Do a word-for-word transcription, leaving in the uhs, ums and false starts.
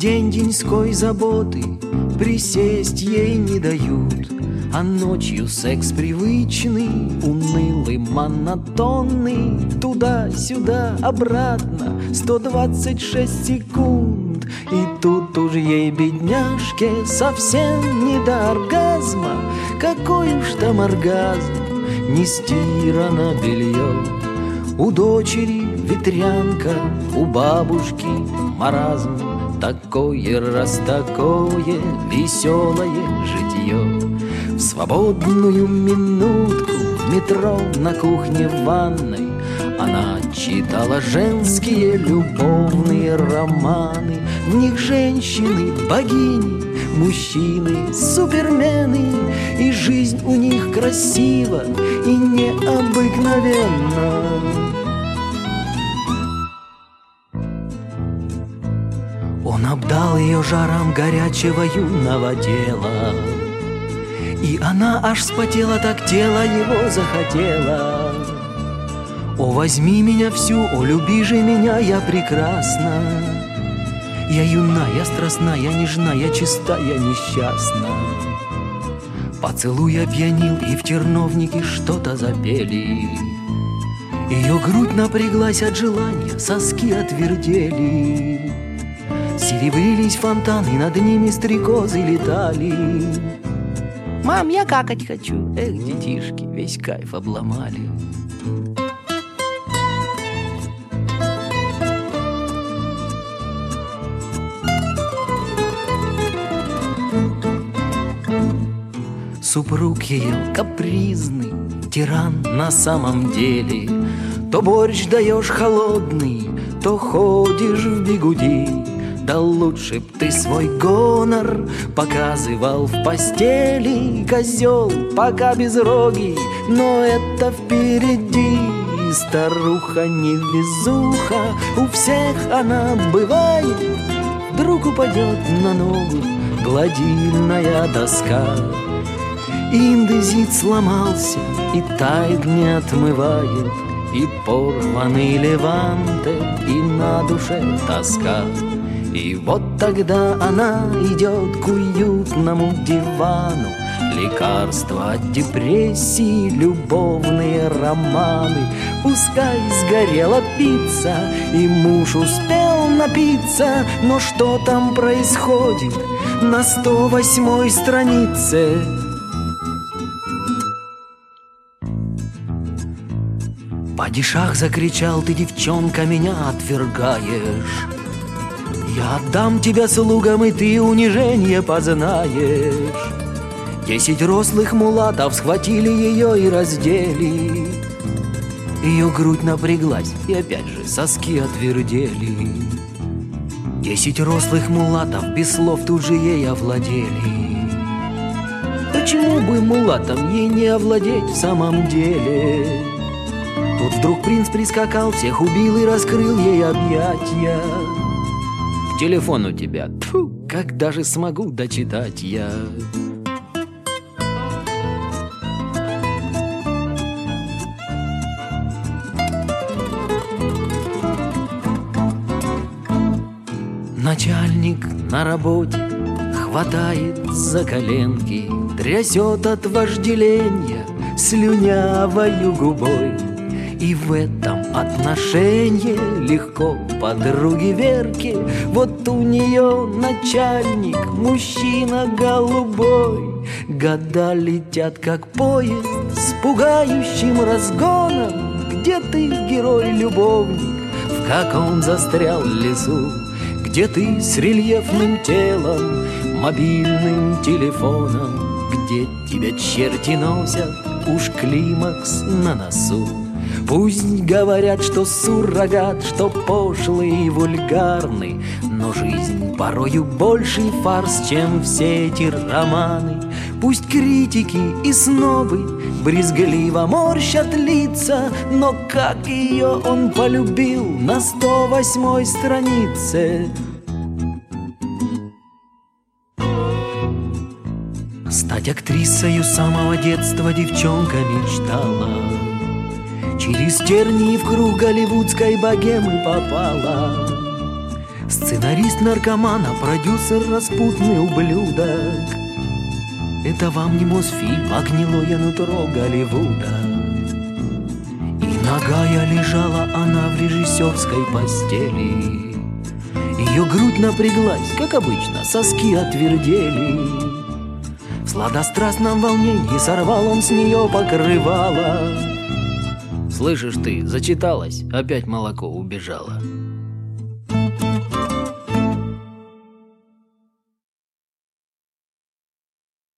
день деньской заботы присесть ей не дают, а ночью секс привычный, унылый, монотонный, туда-сюда, обратно, сто двадцать шесть секунд. И тут уж ей, бедняжке, совсем не до оргазма. Какой уж там оргазм, не стирано белье. У дочери ветрянка, у бабушки маразм. Такое раз такое веселое житье. В свободную минутку в метро, на кухне, в ванной она читала женские любовные романы. В них женщины богини, мужчины супермены, и жизнь у них красива и необыкновенна. Он обдал ее жаром горячего юного тела, и она аж вспотела, так тело его захотело. О, возьми меня всю, о, люби же меня, я прекрасна. Я юна, я страстна, я нежна, я чиста, я несчастна. Поцелуй опьянил, и в терновнике что-то запели. Ее грудь напряглась от желания, соски отвердели. Серебрились фонтаны, над ними стрекозы летали. Мам, я какать хочу. Эх, детишки, весь кайф обломали. Супруг ее капризный, тиран на самом деле. То борщ даешь холодный, то ходишь в бигуди. Да лучше б ты свой гонор показывал в постели. Козел пока безрогий, но это впереди. Старуха невезуха, у всех она бывает. Вдруг упадет на ногу гладильная доска. Индезит сломался и тает не отмывает, и порванный леванте, и на душе тоска. И вот тогда она идет к уютному дивану. Лекарства от депрессии, любовные романы. Пускай сгорела пицца, и муж успел напиться, но что там происходит на сто восьмой странице? Падишах закричал: ты, девчонка, меня отвергаешь. Я отдам тебя слугам, и ты унижение познаешь. Десять рослых мулатов схватили ее и раздели. Ее грудь напряглась, и опять же соски отвердели. Десять рослых мулатов без слов тут же ей овладели. Почему бы мулатам ей не овладеть в самом деле? Тут вдруг принц прискакал, всех убил и раскрыл ей объятья. Телефон у тебя, тьфу, когда же смогу дочитать я? Начальник на работе хватает за коленки, трясет от вожделения слюнявою губой. И в этом отношении легко подруге Верке. Вот у нее начальник, мужчина голубой. Года летят, как поезд, с пугающим разгоном. Где ты, герой-любовник, в каком застрял лесу? Где ты с рельефным телом, мобильным телефоном? Где тебя черти носят, уж климакс на носу? Пусть говорят, что суррогат, что пошлый и вульгарный, но жизнь порою больший фарс, чем все эти романы. Пусть критики и снобы брезгливо морщат лица, но как ее он полюбил на сто восьмой странице. Стать актрисою с самого детства девчонка мечтала. Через тернии в круг голливудской богемы попала. Сценарист-наркоман, а продюсер распутный ублюдок. Это вам не Мосфильм, а гнилое нутро Голливуда. И нагая лежала она в режиссерской постели. Ее грудь напряглась, как обычно, соски отвердели. В сладострастном волнении сорвал он с нее покрывало. Слышишь ты, зачиталась, опять молоко убежало.